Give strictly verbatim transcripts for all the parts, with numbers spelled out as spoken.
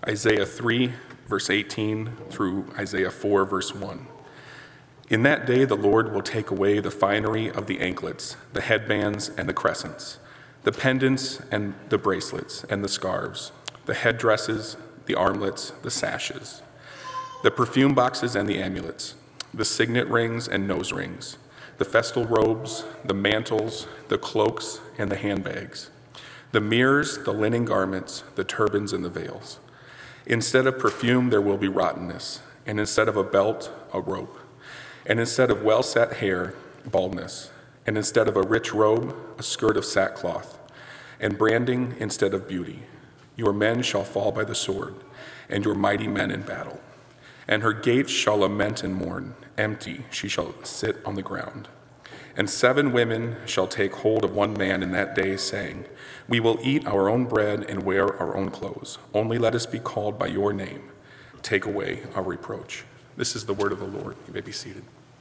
Isaiah three, verse eighteen through Isaiah four, verse one. In that day the Lord will take away the finery of the anklets, the headbands and the crescents, the pendants and the bracelets and the scarves, the headdresses, the armlets, the sashes, the perfume boxes and the amulets, the signet rings and nose rings, the festal robes, the mantles, the cloaks and the handbags, the mirrors, the linen garments, the turbans and the veils. Instead of perfume, there will be rottenness, and instead of a belt, a rope, and instead of well-set hair, baldness, and instead of a rich robe, a skirt of sackcloth, and branding instead of beauty. Your men shall fall by the sword, and your mighty men in battle. And her gates shall lament and mourn, empty she shall sit on the ground. And seven women shall take hold of one man in that day, saying, We will eat our own bread and wear our own clothes. Only let us be called by your name. Take away our reproach. This is the word of the Lord. You may be seated.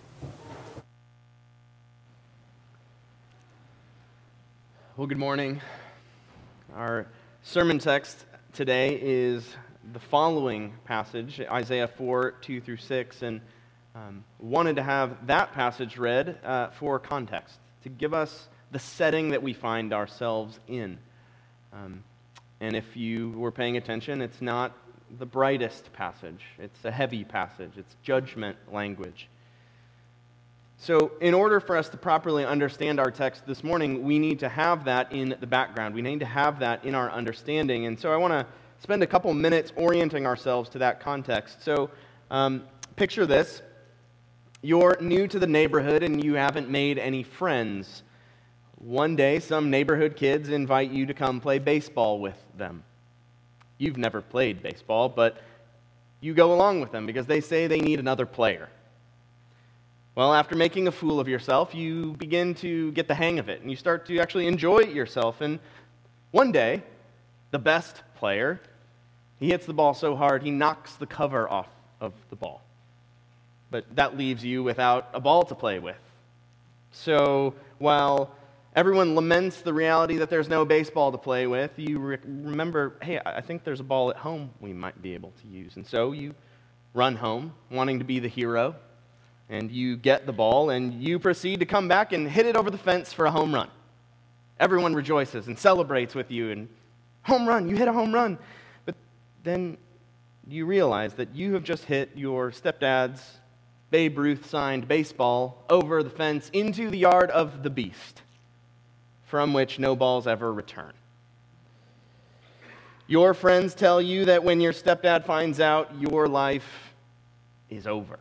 Well, good morning. Our sermon text today is the following passage, Isaiah four, two through six, and um, wanted to have that passage read uh, for context, to give us the setting that we find ourselves in. Um, and if you were paying attention, it's not the brightest passage. It's a heavy passage. It's judgment language. So in order for us to properly understand our text this morning, we need to have that in the background. We need to have that in our understanding. And so I want to spend a couple minutes orienting ourselves to that context. So um, picture this. You're new to the neighborhood and you haven't made any friends. One day, some neighborhood kids invite you to come play baseball with them. You've never played baseball, but you go along with them because they say they need another player. Well, after making a fool of yourself, you begin to get the hang of it, and you start to actually enjoy yourself. And one day, the best player, he hits the ball so hard, he knocks the cover off of the ball. But that leaves you without a ball to play with. So while everyone laments the reality that there's no baseball to play with, you re- remember, hey, I think there's a ball at home we might be able to use. And so you run home, wanting to be the hero, and you get the ball, and you proceed to come back and hit it over the fence for a home run. Everyone rejoices and celebrates with you, and home run, you hit a home run. But then you realize that you have just hit your stepdad's Babe Ruth signed baseball over the fence into the yard of the beast, from which no balls ever return. Your friends tell you that when your stepdad finds out, your life is over.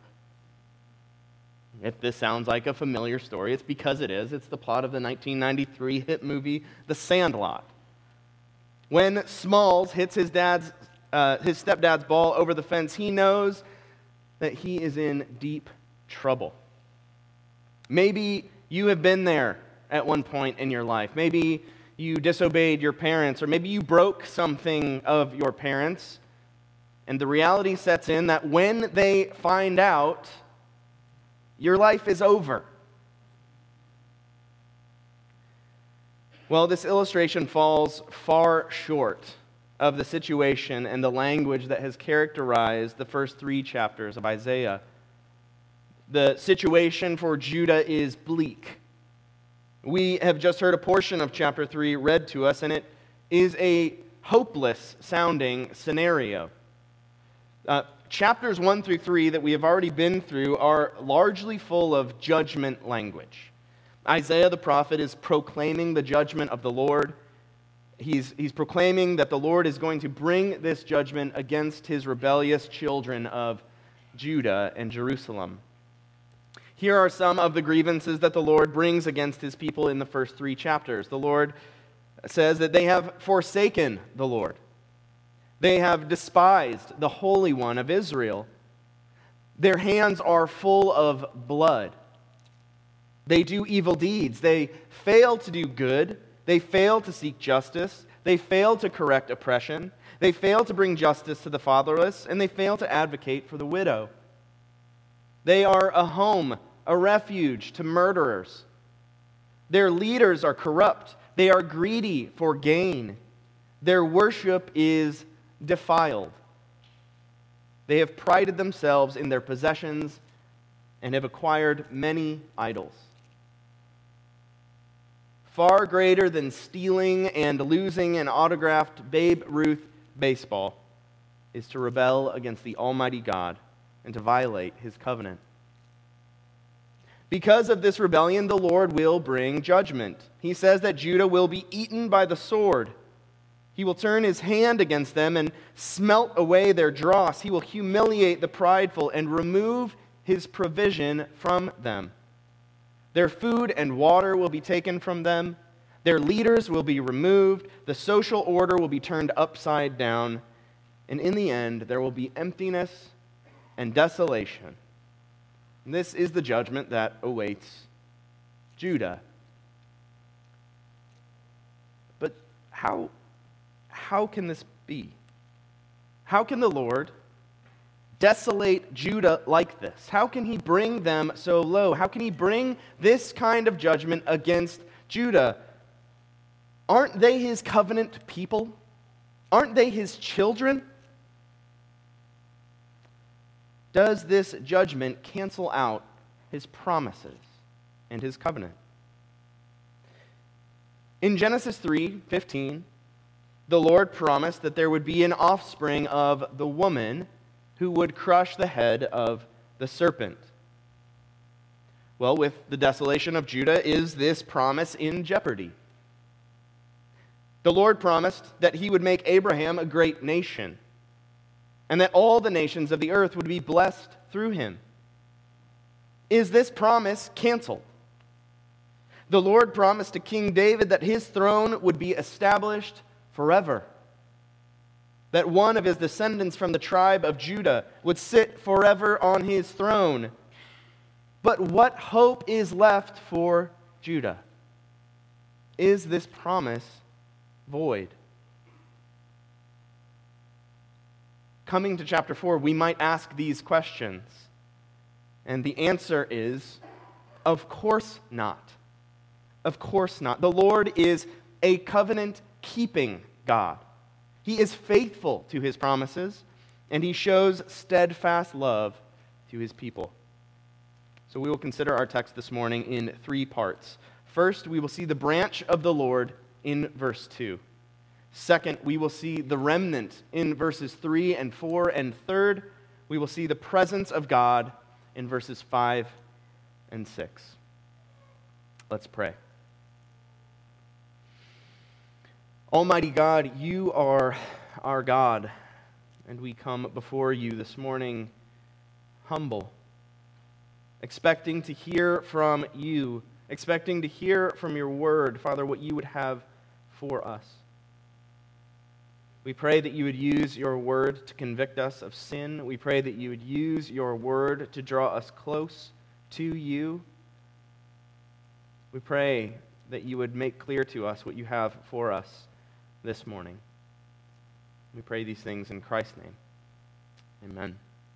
If this sounds like a familiar story, it's because it is. It's the plot of the nineteen ninety-three hit movie, The Sandlot. When Smalls hits his dad's, uh, his stepdad's ball over the fence, he knows that he is in deep trouble. Maybe you have been there at one point in your life. Maybe you disobeyed your parents, or maybe you broke something of your parents, and the reality sets in that when they find out, your life is over. Well, this illustration falls far short of the situation and the language that has characterized the first three chapters of Isaiah. The situation for Judah is bleak. We have just heard a portion of chapter three read to us, and it is a hopeless sounding scenario. Uh, chapters one through three that we have already been through are largely full of judgment language. Isaiah the prophet is proclaiming the judgment of the Lord. He's, he's proclaiming that the Lord is going to bring this judgment against his rebellious children of Judah and Jerusalem. Here are some of the grievances that the Lord brings against his people in the first three chapters. The Lord says that they have forsaken the Lord. They have despised the Holy One of Israel. Their hands are full of blood. They do evil deeds. They fail to do good. They fail to seek justice. They fail to correct oppression. They fail to bring justice to the fatherless, and they fail to advocate for the widow. They are a home, a refuge to murderers. Their leaders are corrupt. They are greedy for gain. Their worship is defiled. They have prided themselves in their possessions and have acquired many idols. Far greater than stealing and losing an autographed Babe Ruth baseball is to rebel against the Almighty God and to violate his covenant. Because of this rebellion, the Lord will bring judgment. He says that Judah will be eaten by the sword. He will turn his hand against them and smelt away their dross. He will humiliate the prideful and remove his provision from them. Their food and water will be taken from them. Their leaders will be removed. The social order will be turned upside down. And in the end, there will be emptiness and desolation. And this is the judgment that awaits Judah. But how, how can this be? How can the Lord desolate Judah like this? How can he bring them so low? How can he bring this kind of judgment against Judah? Aren't they his covenant people? Aren't they his children? Does this judgment cancel out his promises and his covenant? In Genesis three fifteen, the Lord promised that there would be an offspring of the woman who would crush the head of the serpent. Well, with the desolation of Judah, is this promise in jeopardy? The Lord promised that he would make Abraham a great nation, and that all the nations of the earth would be blessed through him. Is this promise canceled? The Lord promised to King David that his throne would be established forever, that one of his descendants from the tribe of Judah would sit forever on his throne. But what hope is left for Judah? Is this promise void? Coming to chapter four, we might ask these questions. And the answer is, of course not. Of course not. The Lord is a covenant-keeping God. He is faithful to his promises, and he shows steadfast love to his people. So we will consider our text this morning in three parts. First, we will see the branch of the Lord in verse two. Second, we will see the remnant in verses three and four. And third, we will see the presence of God in verses five and six. Let's pray. Almighty God, you are our God, and we come before you this morning humble, expecting to hear from you, expecting to hear from your word, Father, what you would have for us. We pray that you would use your word to convict us of sin. We pray that you would use your word to draw us close to you. We pray that you would make clear to us what you have for us this morning. We pray these things in Christ's name. Amen.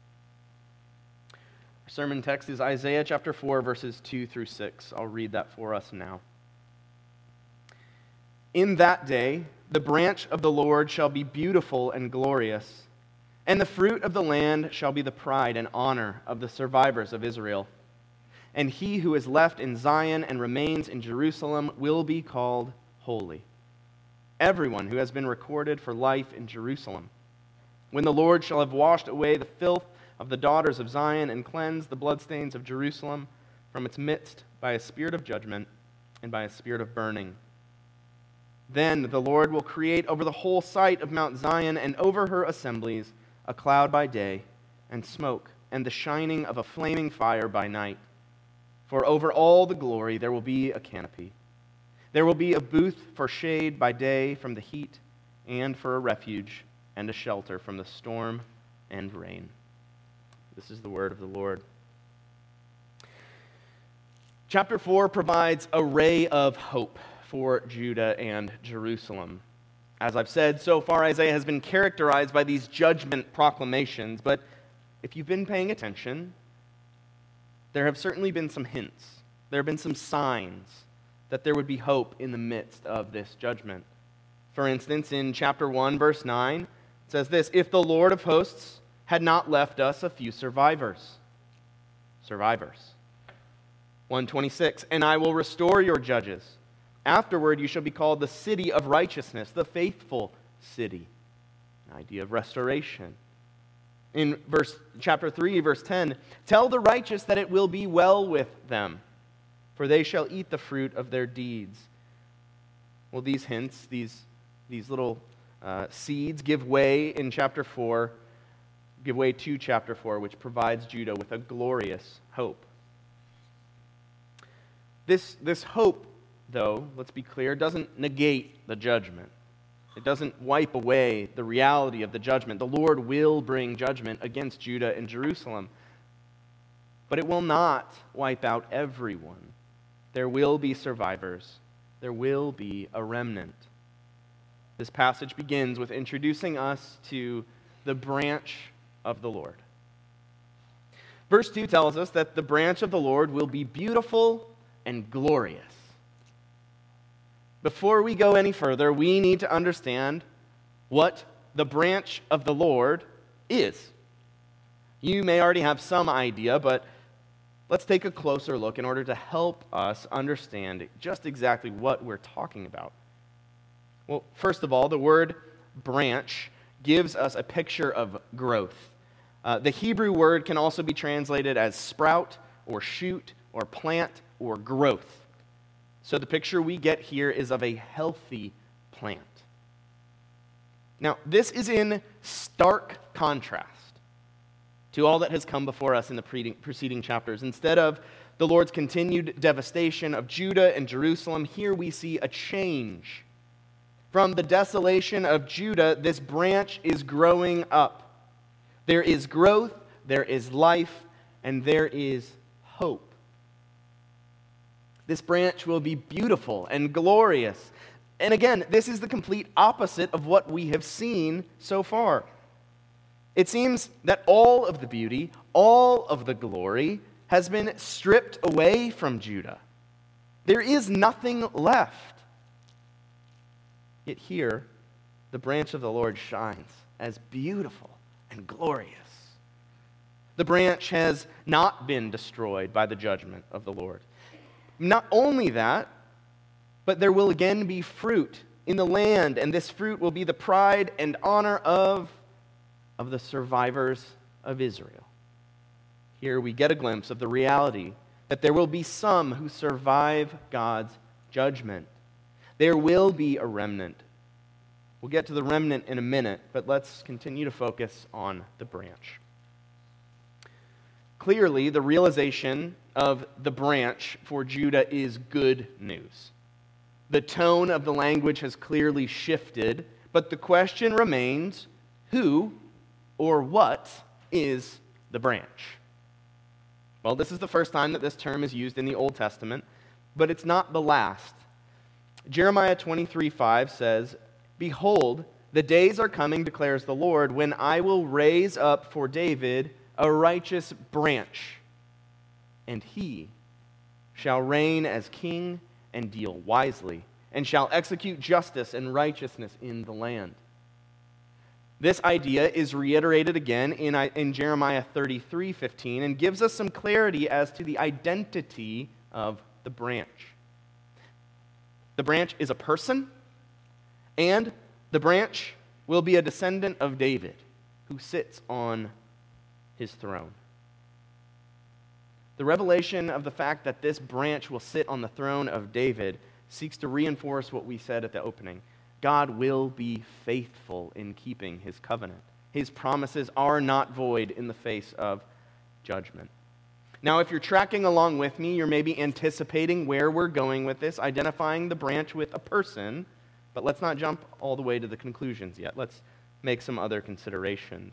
Our sermon text is Isaiah chapter four, verses two through six. I'll read that for us now. In that day, the branch of the Lord shall be beautiful and glorious, and the fruit of the land shall be the pride and honor of the survivors of Israel. And he who is left in Zion and remains in Jerusalem will be called holy, everyone who has been recorded for life in Jerusalem. When the Lord shall have washed away the filth of the daughters of Zion and cleansed the bloodstains of Jerusalem from its midst by a spirit of judgment and by a spirit of burning. Then the Lord will create over the whole site of Mount Zion and over her assemblies a cloud by day and smoke and the shining of a flaming fire by night. For over all the glory there will be a canopy. There will be a booth for shade by day from the heat, and for a refuge and a shelter from the storm and rain. This is the word of the Lord. Chapter four provides a ray of hope for Judah and Jerusalem. As I've said, so far Isaiah has been characterized by these judgment proclamations, but if you've been paying attention, there have certainly been some hints. There have been some signs that there would be hope in the midst of this judgment. For instance, in chapter one, verse nine, it says this: "If the Lord of hosts had not left us a few survivors. Survivors. one twenty-six, and I will restore your judges. Afterward you shall be called the city of righteousness, the faithful city. An idea of restoration. In verse chapter three, verse ten, tell the righteous that it will be well with them, for they shall eat the fruit of their deeds. Well, these hints, these, these little uh, seeds give way in chapter four, give way to chapter four, which provides Judah with a glorious hope. This, this hope, though, let's be clear, doesn't negate the judgment. It doesn't wipe away the reality of the judgment. The Lord will bring judgment against Judah and Jerusalem. But it will not wipe out everyone. There will be survivors. There will be a remnant. This passage begins with introducing us to the branch of the Lord. Verse two tells us that the branch of the Lord will be beautiful and glorious. Before we go any further, we need to understand what the branch of the Lord is. You may already have some idea, but let's take a closer look in order to help us understand just exactly what we're talking about. Well, first of all, the word branch gives us a picture of growth. Uh, the Hebrew word can also be translated as sprout or shoot or plant or growth. So the picture we get here is of a healthy plant. Now, this is in stark contrast to all that has come before us in the preceding chapters. Instead of the Lord's continued devastation of Judah and Jerusalem, here we see a change. From the desolation of Judah, this branch is growing up. There is growth, there is life, and there is hope. This branch will be beautiful and glorious. And again, this is the complete opposite of what we have seen so far. It seems that all of the beauty, all of the glory, has been stripped away from Judah. There is nothing left. Yet here, the branch of the Lord shines as beautiful and glorious. The branch has not been destroyed by the judgment of the Lord. Not only that, but there will again be fruit in the land, and this fruit will be the pride and honor of, of the survivors of Israel. Here we get a glimpse of the reality that there will be some who survive God's judgment. There will be a remnant. We'll get to the remnant in a minute, but let's continue to focus on the branch. Clearly, the realization of the branch for Judah is good news. The tone of the language has clearly shifted, but the question remains, who or what is the branch? Well, this is the first time that this term is used in the Old Testament, but it's not the last. Jeremiah twenty-three five says, "Behold, the days are coming, declares the Lord, when I will raise up for David a righteous branch, and he shall reign as king and deal wisely, and shall execute justice and righteousness in the land." This idea is reiterated again in, in Jeremiah thirty-three fifteen and gives us some clarity as to the identity of the branch. The branch is a person, and the branch will be a descendant of David who sits on his throne. The revelation of the fact that this branch will sit on the throne of David seeks to reinforce what we said at the opening. God will be faithful in keeping his covenant. His promises are not void in the face of judgment. Now, if you're tracking along with me, you're maybe anticipating where we're going with this, identifying the branch with a person, but let's not jump all the way to the conclusions yet. Let's make some other considerations.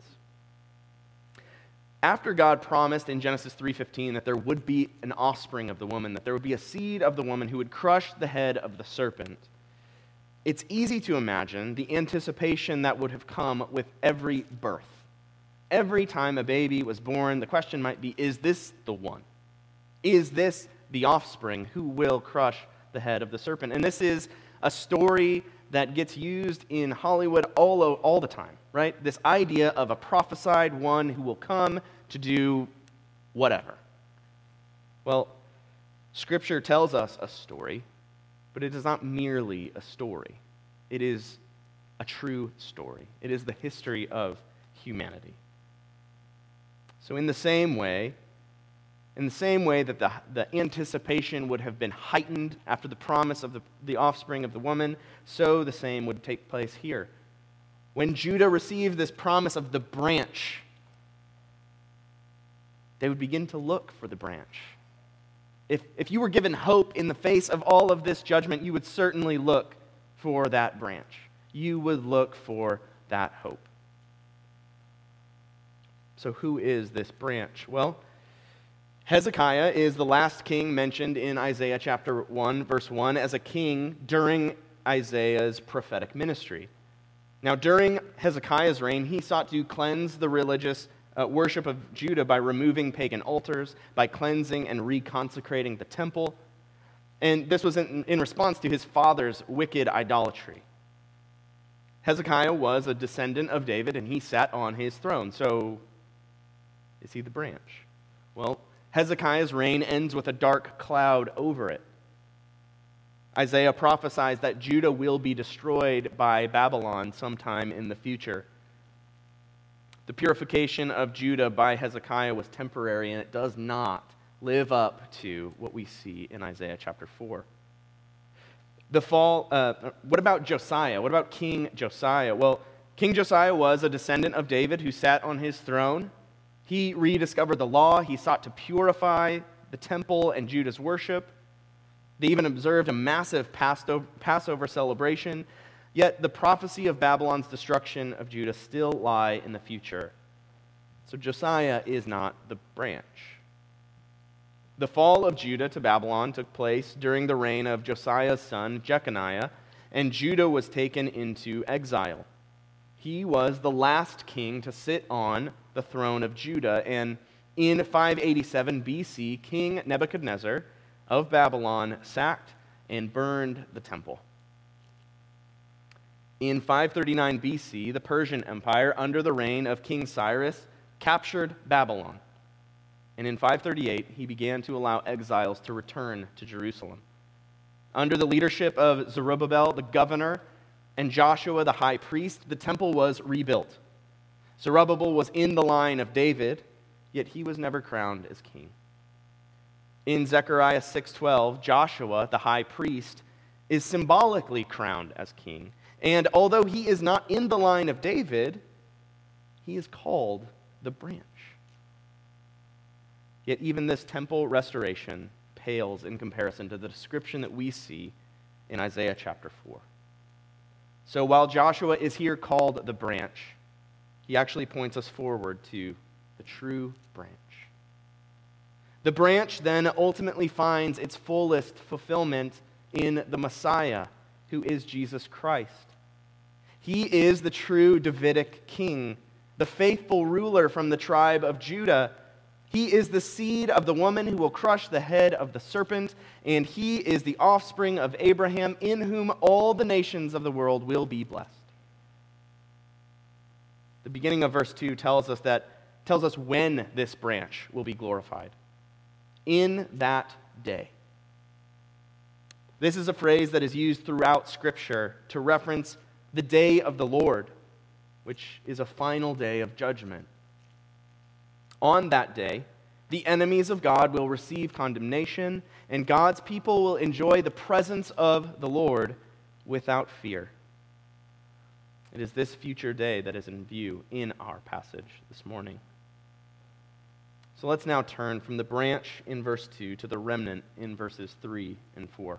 After God promised in Genesis three fifteen that there would be an offspring of the woman, that there would be a seed of the woman who would crush the head of the serpent, it's easy to imagine the anticipation that would have come with every birth. Every time a baby was born, the question might be, is this the one? Is this the offspring who will crush the head of the serpent? And this is a story that gets used in Hollywood all, all the time. right? This idea of a prophesied one who will come to do whatever. Well, Scripture tells us a story, but it is not merely a story. It is a true story. It is the history of humanity. So in the same way, in the same way that the, the anticipation would have been heightened after the promise of the, the offspring of the woman, so the same would take place here. When Judah received this promise of the branch, they would begin to look for the branch. If, if you were given hope in the face of all of this judgment, you would certainly look for that branch. You would look for that hope. So who is this branch? Well, Hezekiah is the last king mentioned in Isaiah chapter one, verse one, as a king during Isaiah's prophetic ministry. Now, during Hezekiah's reign, he sought to cleanse the religious uh, worship of Judah by removing pagan altars, by cleansing and reconsecrating the temple. And this was in, in response to his father's wicked idolatry. Hezekiah was a descendant of David, and he sat on his throne. So, is he the branch? Well, Hezekiah's reign ends with a dark cloud over it. Isaiah prophesies that Judah will be destroyed by Babylon sometime in the future. The purification of Judah by Hezekiah was temporary, and it does not live up to what we see in Isaiah chapter four. The fall, uh, what about Josiah? What about King Josiah? Well, King Josiah was a descendant of David who sat on his throne. He rediscovered the law. He sought to purify the temple and Judah's worship. They even observed a massive Passover celebration. Yet the prophecy of Babylon's destruction of Judah still lie in the future. So Josiah is not the branch. The fall of Judah to Babylon took place during the reign of Josiah's son, Jeconiah, and Judah was taken into exile. He was the last king to sit on the throne of Judah, and in five eighty-seven B C, King Nebuchadnezzar of Babylon sacked and burned the temple. In five thirty-nine B C, the Persian Empire, under the reign of King Cyrus, captured Babylon. And in five thirty-eight, he began to allow exiles to return to Jerusalem. Under the leadership of Zerubbabel, the governor, and Joshua, the high priest, the temple was rebuilt. Zerubbabel was in the line of David, yet he was never crowned as king. In Zechariah six twelve, Joshua, the high priest, is symbolically crowned as king. And although he is not in the line of David, he is called the branch. Yet even this temple restoration pales in comparison to the description that we see in Isaiah chapter four. So while Joshua is here called the branch, he actually points us forward to the true branch. The branch then ultimately finds its fullest fulfillment in the Messiah, who is Jesus Christ. He is the true Davidic king, the faithful ruler from the tribe of Judah. He is the seed of the woman who will crush the head of the serpent, and he is the offspring of Abraham, in whom all the nations of the world will be blessed. The beginning of verse two tells us that tells us when this branch will be glorified. In that day. This is a phrase that is used throughout Scripture to reference the day of the Lord, which is a final day of judgment. On that day, the enemies of God will receive condemnation, and God's people will enjoy the presence of the Lord without fear. It is this future day that is in view in our passage this morning. So let's now turn from the branch in verse two to the remnant in verses three and four.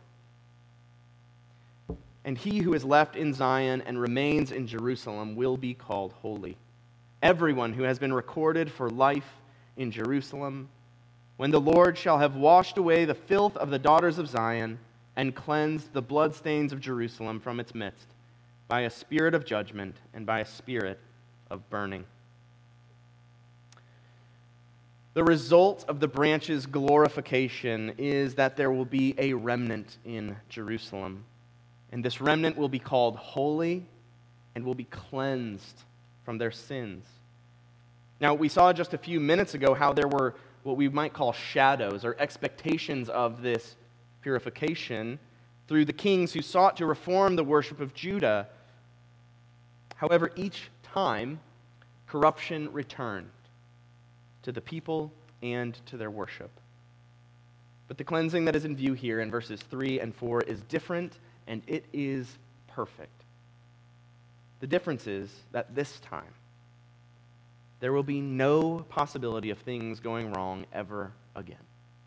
And he who is left in Zion and remains in Jerusalem will be called holy. Everyone who has been recorded for life in Jerusalem, when the Lord shall have washed away the filth of the daughters of Zion and cleansed the bloodstains of Jerusalem from its midst, by a spirit of judgment and by a spirit of burning. The result of the branch's glorification is that there will be a remnant in Jerusalem. And this remnant will be called holy and will be cleansed from their sins. Now, we saw just a few minutes ago how there were what we might call shadows or expectations of this purification through the kings who sought to reform the worship of Judah. However, each time, corruption returned to the people and to their worship. But the cleansing that is in view here in verses three and four is different, and it is perfect. The difference is that this time, there will be no possibility of things going wrong ever again.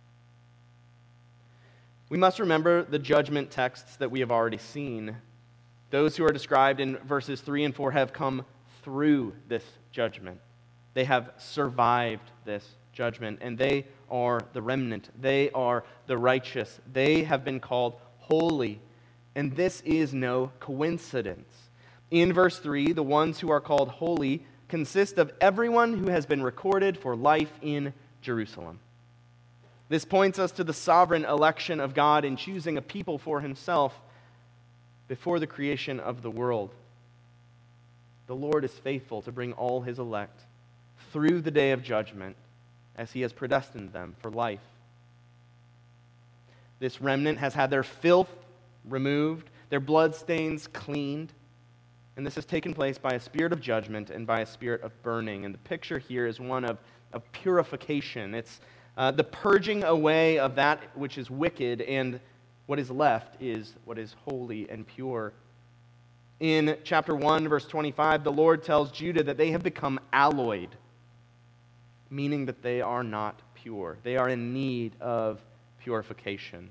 We must remember the judgment texts that we have already seen. Those who are described in verses three and four have come through this judgment. They have survived this judgment, and they are the remnant. They are the righteous. They have been called holy, and this is no coincidence. In verse three, the ones who are called holy consist of everyone who has been recorded for life in Jerusalem. This points us to the sovereign election of God in choosing a people for himself before the creation of the world. The Lord is faithful to bring all his elect through the day of judgment as he has predestined them for life. This remnant has had their filth removed, their bloodstains cleaned, and this has taken place by a spirit of judgment and by a spirit of burning. And the picture here is one of, of purification. It's uh, the purging away of that which is wicked, and what is left is what is holy and pure. In chapter one, verse twenty-five, the Lord tells Judah that they have become alloyed, meaning that they are not pure. They are in need of purification.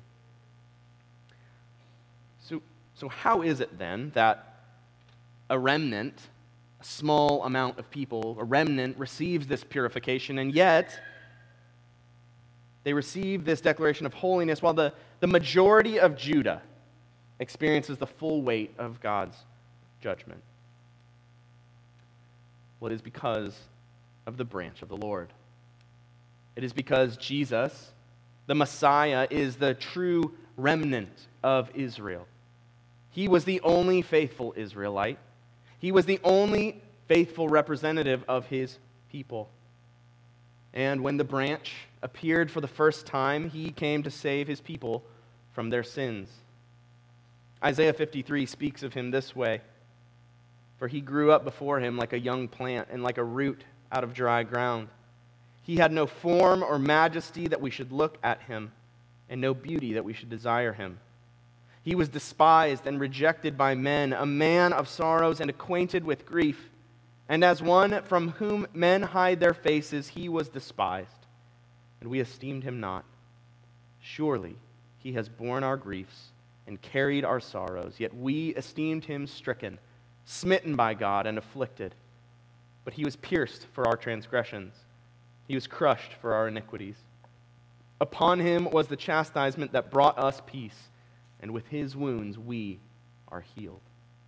So, so how is it then that a remnant, a small amount of people, a remnant receives this purification, and yet they receive this declaration of holiness while the, the majority of Judah experiences the full weight of God's judgment? Well, it is because of the branch of the Lord. It is because Jesus, the Messiah, is the true remnant of Israel. He was the only faithful Israelite. He was the only faithful representative of his people. And when the branch appeared for the first time, he came to save his people from their sins. Isaiah fifty-three speaks of him this way: "For he grew up before him like a young plant and like a root out of dry ground. He had no form or majesty that we should look at him, and no beauty that we should desire him. He was despised and rejected by men, a man of sorrows and acquainted with grief. And as one from whom men hide their faces, he was despised, and we esteemed him not. Surely he has borne our griefs and carried our sorrows, yet we esteemed him stricken, smitten by God, and afflicted. But he was pierced for our transgressions. He was crushed for our iniquities. Upon him was the chastisement that brought us peace, and with his wounds we are healed."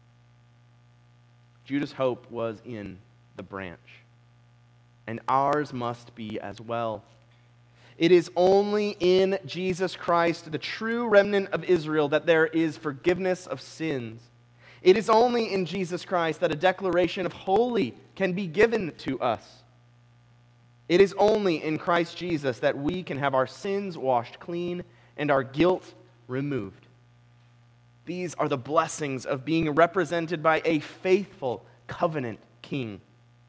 Judah's hope was in the branch, and ours must be as well. It is only in Jesus Christ, the true remnant of Israel, that there is forgiveness of sins. It is only in Jesus Christ that a declaration of holy can be given to us. It is only in Christ Jesus that we can have our sins washed clean and our guilt removed. These are the blessings of being represented by a faithful covenant king.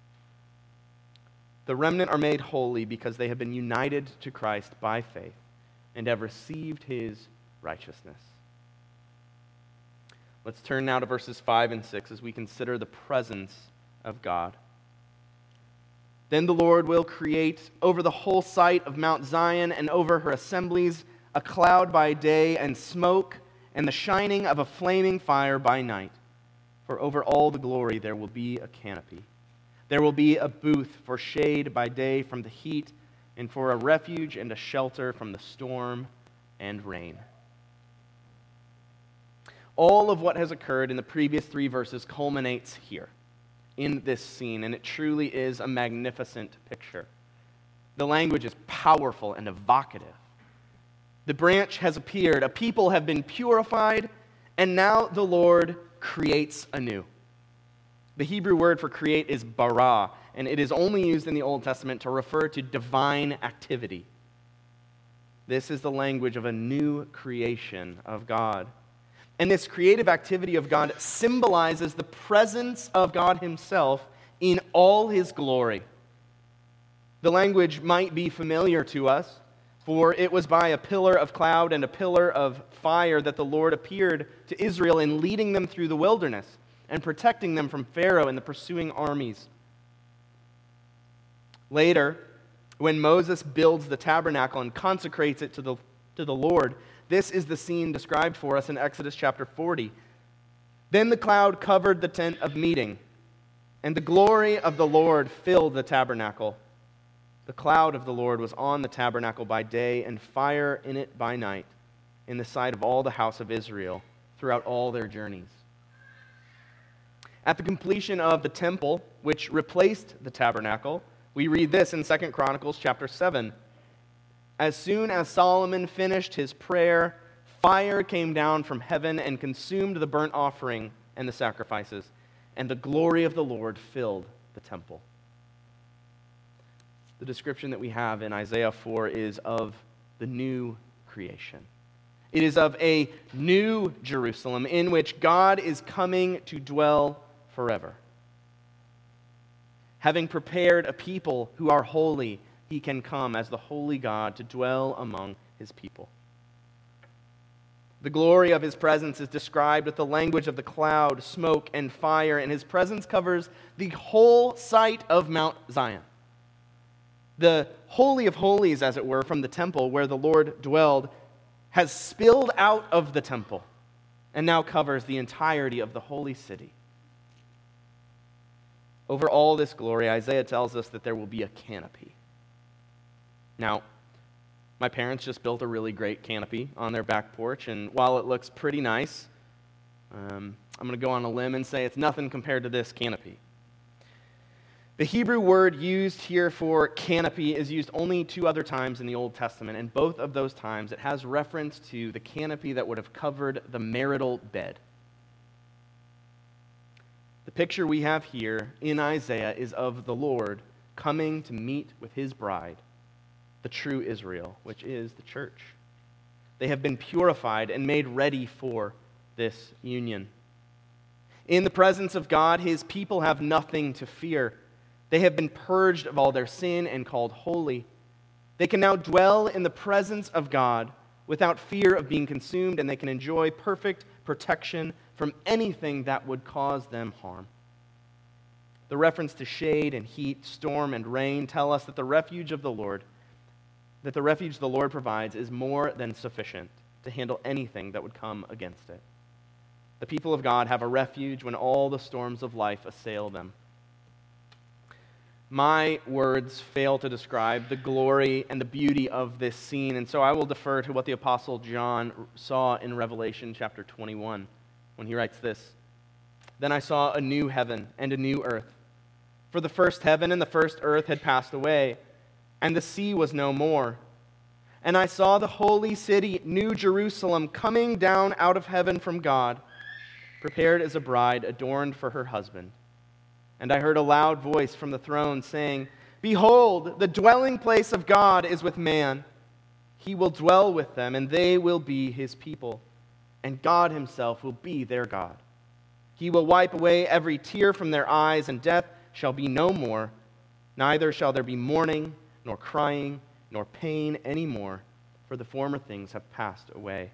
The remnant are made holy because they have been united to Christ by faith and have received his righteousness. Let's turn now to verses five and six as we consider the presence of God. "Then the Lord will create over the whole site of Mount Zion and over her assemblies a cloud by day and smoke and the shining of a flaming fire by night. For over all the glory there will be a canopy. There will be a booth for shade by day from the heat, and for a refuge and a shelter from the storm and rain." All of what has occurred in the previous three verses culminates here, in this scene, and it truly is a magnificent picture. The language is powerful and evocative. The branch has appeared, a people have been purified, and now the Lord creates anew. The Hebrew word for create is bara, and it is only used in the Old Testament to refer to divine activity. This is the language of a new creation of God. And this creative activity of God symbolizes the presence of God himself in all his glory. The language might be familiar to us, for it was by a pillar of cloud and a pillar of fire that the Lord appeared to Israel in leading them through the wilderness and protecting them from Pharaoh and the pursuing armies. Later, when Moses builds the tabernacle and consecrates it to the, to the Lord, this is the scene described for us in Exodus chapter forty. Then the cloud covered the tent of meeting, and the glory of the Lord filled the tabernacle. The cloud of the Lord was on the tabernacle by day, and fire in it by night, in the sight of all the house of Israel throughout all their journeys. At the completion of the temple, which replaced the tabernacle, we read this in Second Chronicles chapter seven. As soon as Solomon finished his prayer, fire came down from heaven and consumed the burnt offering and the sacrifices, and the glory of the Lord filled the temple. The description that we have in Isaiah four is of the new creation. It is of a new Jerusalem in which God is coming to dwell forever. Having prepared a people who are holy, he can come as the holy God to dwell among his people. The glory of his presence is described with the language of the cloud, smoke, and fire, and his presence covers the whole site of Mount Zion. The Holy of Holies, as it were, from the temple where the Lord dwelled, has spilled out of the temple and now covers the entirety of the holy city. Over all this glory, Isaiah tells us that there will be a canopy. Now, my parents just built a really great canopy on their back porch, and while it looks pretty nice, um, I'm going to go on a limb and say it's nothing compared to this canopy. The Hebrew word used here for canopy is used only two other times in the Old Testament, and both of those times it has reference to the canopy that would have covered the marital bed. The picture we have here in Isaiah is of the Lord coming to meet with his bride, the true Israel, which is the church. They have been purified and made ready for this union. In the presence of God, his people have nothing to fear. They have been purged of all their sin and called holy. They can now dwell in the presence of God without fear of being consumed, and they can enjoy perfect protection from anything that would cause them harm. The reference to shade and heat, storm and rain tell us that the refuge of the Lord, that the refuge the Lord provides is more than sufficient to handle anything that would come against it. The people of God have a refuge when all the storms of life assail them. My words fail to describe the glory and the beauty of this scene, and so I will defer to what the Apostle John saw in Revelation chapter twenty-one when he writes this. Then I saw a new heaven and a new earth. For the first heaven and the first earth had passed away, and the sea was no more. And I saw the holy city, New Jerusalem, coming down out of heaven from God, prepared as a bride adorned for her husband. And I heard a loud voice from the throne saying, Behold, the dwelling place of God is with man. He will dwell with them, and they will be his people. And God himself will be their God. He will wipe away every tear from their eyes, and death shall be no more. Neither shall there be mourning, nor crying, nor pain any more, for the former things have passed away.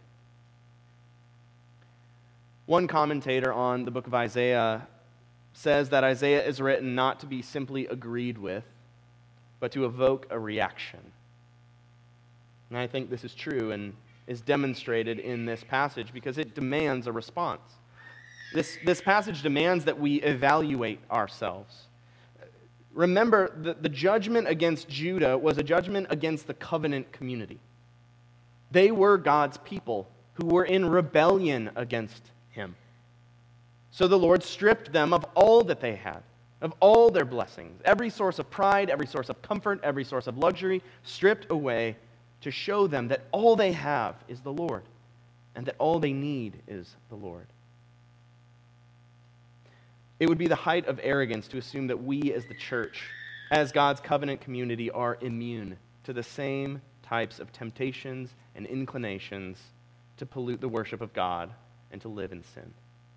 One commentator on the book of Isaiah says that Isaiah is written not to be simply agreed with, but to evoke a reaction. And I think this is true and is demonstrated in this passage because it demands a response. This, this passage demands that we evaluate ourselves. Remember, the, the judgment against Judah was a judgment against the covenant community. They were God's people who were in rebellion against him. So the Lord stripped them of all that they had, of all their blessings, every source of pride, every source of comfort, every source of luxury, stripped away to show them that all they have is the Lord, and that all they need is the Lord. It would be the height of arrogance to assume that we as the church, as God's covenant community, are immune to the same types of temptations and inclinations to pollute the worship of God and to live in sin.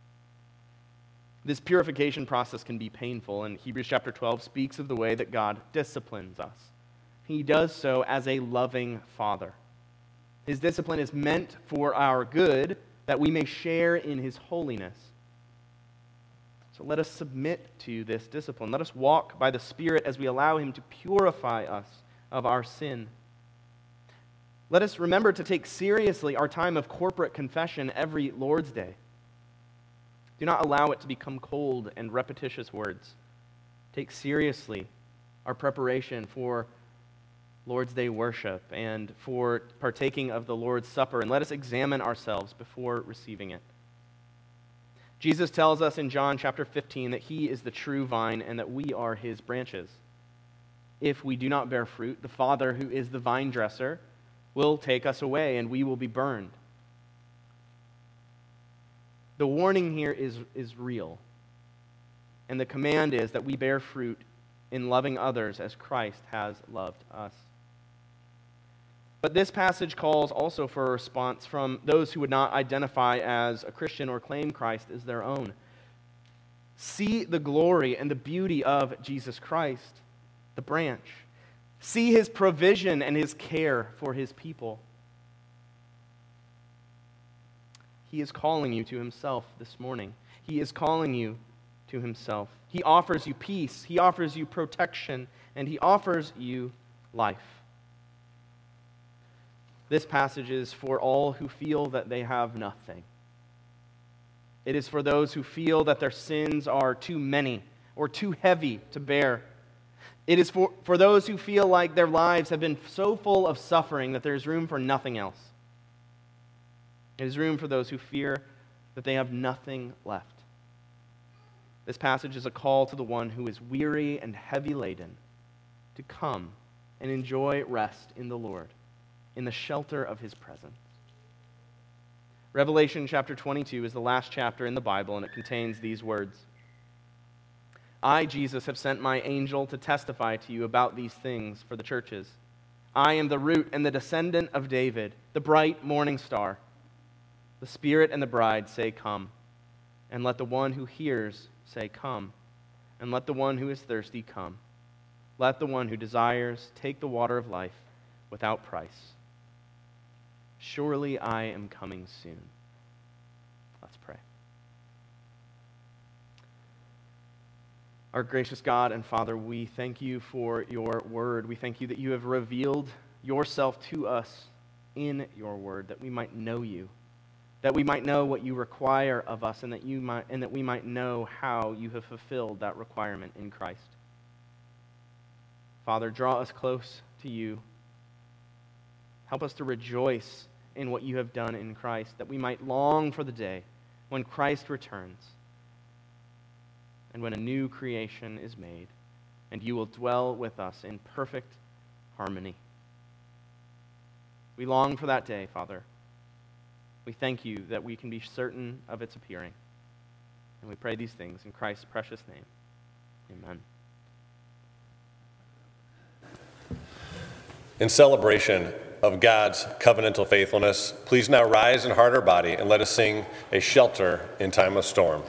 This purification process can be painful, and Hebrews chapter twelve speaks of the way that God disciplines us. He does so as a loving Father. His discipline is meant for our good, that we may share in His holiness. So let us submit to this discipline. Let us walk by the Spirit as we allow Him to purify us of our sin. Let us remember to take seriously our time of corporate confession every Lord's Day. Do not allow it to become cold and repetitious words. Take seriously our preparation for Lord's Day worship and for partaking of the Lord's Supper, and let us examine ourselves before receiving it. Jesus tells us in John chapter fifteen that He is the true vine and that we are His branches. If we do not bear fruit, the Father, who is the vine dresser, will take us away and we will be burned. The warning here is, is real. And the command is that we bear fruit in loving others as Christ has loved us. But this passage calls also for a response from those who would not identify as a Christian or claim Christ as their own. See the glory and the beauty of Jesus Christ, the branch. See His provision and His care for His people. He is calling you to Himself this morning. He is calling you to Himself. He offers you peace. He offers you protection. And He offers you life. This passage is for all who feel that they have nothing. It is for those who feel that their sins are too many or too heavy to bear. It is for, for those who feel like their lives have been so full of suffering that there is room for nothing else. It is room for those who fear that they have nothing left. This passage is a call to the one who is weary and heavy laden to come and enjoy rest in the Lord, in the shelter of His presence. Revelation chapter twenty-two is the last chapter in the Bible, and it contains these words. I, Jesus, have sent my angel to testify to you about these things for the churches. I am the root and the descendant of David, the bright morning star. The Spirit and the bride say, come. And let the one who hears say, come. And let the one who is thirsty come. Let the one who desires take the water of life without price. Surely I am coming soon. Let's pray. Our gracious God and Father, we thank you for your word. We thank you that you have revealed yourself to us in your word, that we might know you, that we might know what you require of us, and that you might, and that we might know how you have fulfilled that requirement in Christ. Father, draw us close to you. Help us to rejoice in what you have done in Christ, that we might long for the day when Christ returns and when a new creation is made, and you will dwell with us in perfect harmony. We long for that day, Father. We thank you that we can be certain of its appearing. And we pray these things in Christ's precious name. Amen. In celebration of God's covenantal faithfulness, please now rise in heart or body and let us sing a shelter in time of storm.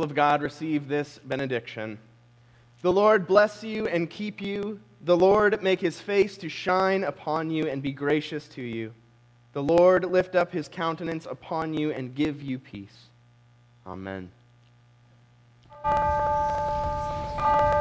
of God, receive this benediction. The Lord bless you and keep you. The Lord make his face to shine upon you and be gracious to you. The Lord lift up his countenance upon you and give you peace. Amen.